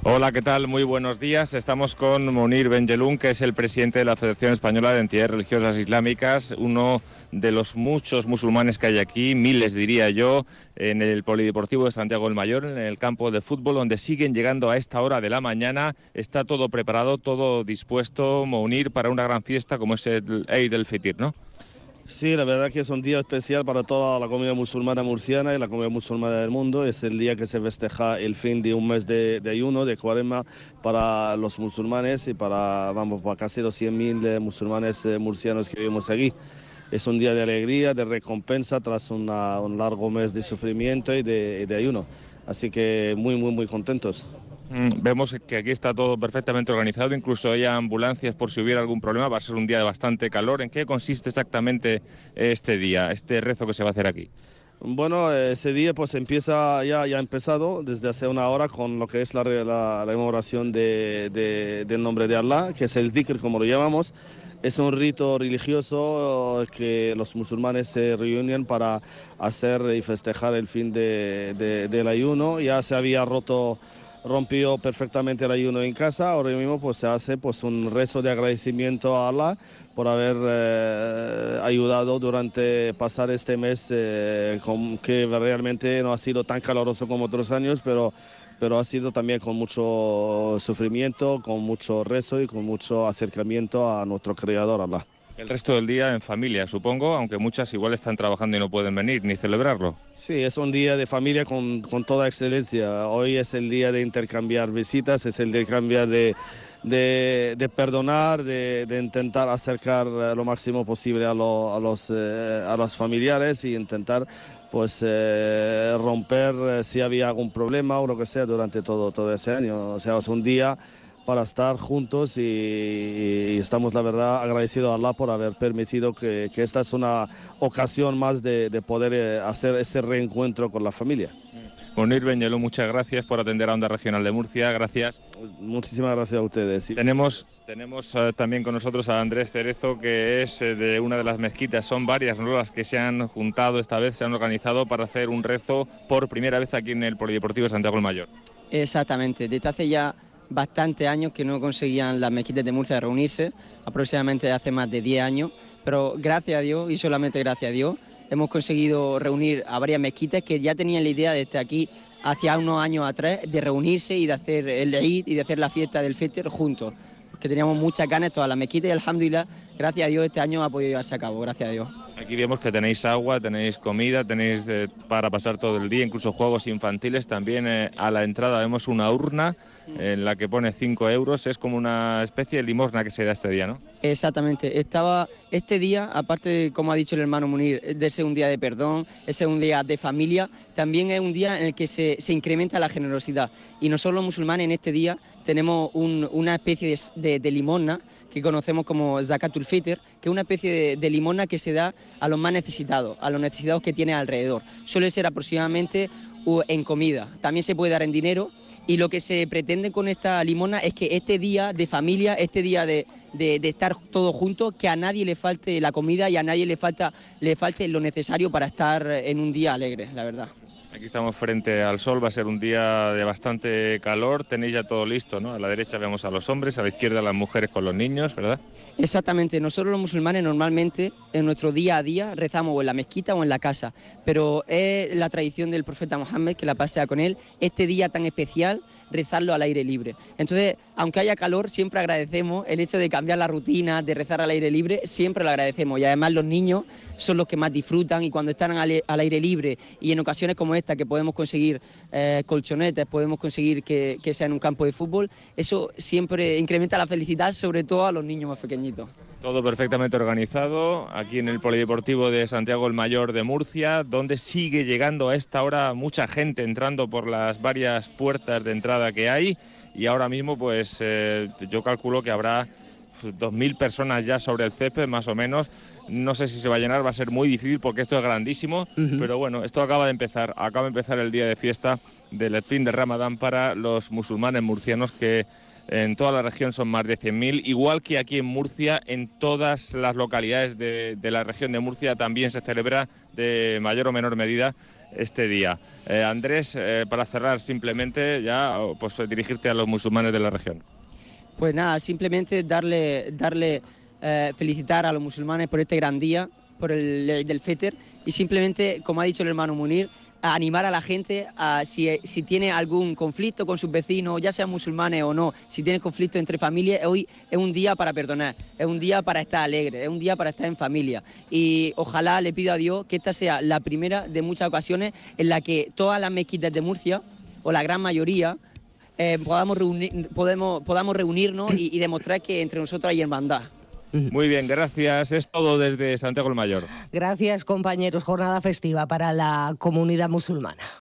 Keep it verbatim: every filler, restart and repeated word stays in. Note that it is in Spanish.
Hola, ¿qué tal? Muy buenos días. Estamos con Munir Benjelloun, que es el presidente de la Federación Española de Entidades Religiosas Islámicas, uno de los muchos musulmanes que hay aquí, miles diría yo, en el Polideportivo de Santiago del Mayor, en el campo de fútbol, donde siguen llegando a esta hora de la mañana. Está todo preparado, todo dispuesto, Munir, para una gran fiesta como es el Eid el-Fitr, ¿no? Sí, la verdad que es un día especial para toda la comunidad musulmana murciana y la comunidad musulmana del mundo. Es el día que se festeja el fin de un mes de, de ayuno, de cuaresma, para los musulmanes y para, vamos, para casi los cien mil eh, musulmanes eh, murcianos que vivimos aquí. Es un día de alegría, de recompensa tras una, un largo mes de sufrimiento y de, y de ayuno. Así que muy, muy, muy contentos. Vemos que aquí está todo perfectamente organizado, incluso hay ambulancias por si hubiera algún problema. Va a ser un día de bastante calor. ¿En qué consiste exactamente este día, este rezo que se va a hacer aquí? Bueno, ese día pues empieza, ya, ya ha empezado desde hace una hora con lo que es la, la, la rememoración de, de, del nombre de Allah, que es el dhikr como lo llamamos. Es un rito religioso que los musulmanes se reúnen para hacer y festejar el fin de, de, del ayuno. Ya se había roto, rompió perfectamente el ayuno en casa, ahora mismo pues se hace pues un rezo de agradecimiento a Allah por haber eh, ayudado durante pasar este mes eh, con, que realmente no ha sido tan caluroso como otros años, pero, pero ha sido también con mucho sufrimiento, con mucho rezo y con mucho acercamiento a nuestro Creador, Allah. El resto del día en familia, supongo, aunque muchas igual están trabajando y no pueden venir ni celebrarlo. Sí, es un día de familia con, con toda excelencia. Hoy es el día de intercambiar visitas, es el de cambiar de... De, de perdonar, de, de intentar acercar lo máximo posible a, lo, a, los, eh, a los familiares y intentar pues eh, romper eh, si había algún problema o lo que sea durante todo, todo ese año. O sea, es un día para estar juntos y, y estamos la verdad agradecidos a Allah por haber permitido que, que esta es una ocasión más de, de poder eh, hacer ese reencuentro con la familia. Munir Benjelloun, muchas gracias por atender a Onda Regional de Murcia, gracias. Muchísimas gracias a ustedes. Sí. Tenemos, tenemos uh, también con nosotros a Andrés Cerezo, que es uh, de una de las mezquitas, son varias, ¿no?, las que se han juntado esta vez, se han organizado para hacer un rezo por primera vez aquí en el Polideportivo de Santiago del Mayor. Exactamente, desde hace ya bastantes años que no conseguían las mezquitas de Murcia reunirse, aproximadamente hace más de diez años, pero gracias a Dios y solamente gracias a Dios hemos conseguido reunir a varias mezquitas que ya tenían la idea de estar aquí hacia unos años atrás, de reunirse y de hacer el Eid y de hacer la fiesta del Fitr juntos, porque teníamos muchas ganas todas las mezquitas y alhamdulillah, gracias a Dios este año ha podido llevarse a cabo, gracias a Dios. Aquí vemos que tenéis agua, tenéis comida, tenéis eh, para pasar todo el día, incluso juegos infantiles. También eh, a la entrada vemos una urna en la que pone cinco euros. Es como una especie de limosna que se da este día, ¿no? Exactamente. Estaba este día, aparte de, como ha dicho el hermano Munir, de ser un día de perdón, es un día de familia, también es un día en el que se, se incrementa la generosidad. Y nosotros los musulmanes en este día tenemos un, una especie de, de, de limosna que conocemos como Zakatul Fitr, que es una especie de, de limosna que se da a los más necesitados, a los necesitados que tiene alrededor. Suele ser aproximadamente en comida, también se puede dar en dinero, y lo que se pretende con esta limosna es que este día de familia, este día de, de, de estar todos juntos, que a nadie le falte la comida y a nadie le, falta, le falte lo necesario para estar en un día alegre, la verdad. Aquí estamos frente al sol, va a ser un día de bastante calor, tenéis ya todo listo, ¿no? A la derecha vemos a los hombres, a la izquierda a las mujeres con los niños, ¿verdad? Exactamente, nosotros los musulmanes normalmente en nuestro día a día rezamos o en la mezquita o en la casa, pero es la tradición del profeta Mohammed, que la pasea con él, este día tan especial, rezarlo al aire libre. Entonces, aunque haya calor, siempre agradecemos el hecho de cambiar la rutina, de rezar al aire libre, siempre lo agradecemos. Y además los niños son los que más disfrutan y cuando están al, al aire libre y en ocasiones como esta que podemos conseguir eh, colchonetas, podemos conseguir que, que sea en un campo de fútbol, eso siempre incrementa la felicidad, sobre todo a los niños más pequeñitos. Todo perfectamente organizado aquí en el Polideportivo de Santiago el Mayor de Murcia, donde sigue llegando a esta hora mucha gente entrando por las varias puertas de entrada que hay, y ahora mismo pues eh, yo calculo que habrá dos mil personas ya sobre el césped más o menos. No sé si se va a llenar, va a ser muy difícil porque esto es grandísimo, uh-huh. Pero bueno, esto acaba de empezar, acaba de empezar el día de fiesta del fin de Ramadán para los musulmanes murcianos, que en toda la región son más de cien mil, igual que aquí en Murcia, en todas las localidades de, de la región de Murcia también se celebra de mayor o menor medida este día. Eh, Andrés, eh, para cerrar simplemente ya, pues dirigirte a los musulmanes de la región. Pues nada, simplemente darle, darle eh, felicitar a los musulmanes por este gran día, por el Eid el-Fitr, y simplemente, como ha dicho el hermano Munir, a animar a la gente a si, si tiene algún conflicto con sus vecinos, ya sean musulmanes o no, si tiene conflicto entre familias, hoy es un día para perdonar, es un día para estar alegre, es un día para estar en familia. Y ojalá le pido a Dios que esta sea la primera de muchas ocasiones en la que todas las mezquitas de Murcia, o la gran mayoría, eh, podamos, reunir, podemos, podamos reunirnos y, y demostrar que entre nosotros hay hermandad. Muy bien, gracias. Es todo desde Santiago el Mayor. Gracias, compañeros. Jornada festiva para la comunidad musulmana.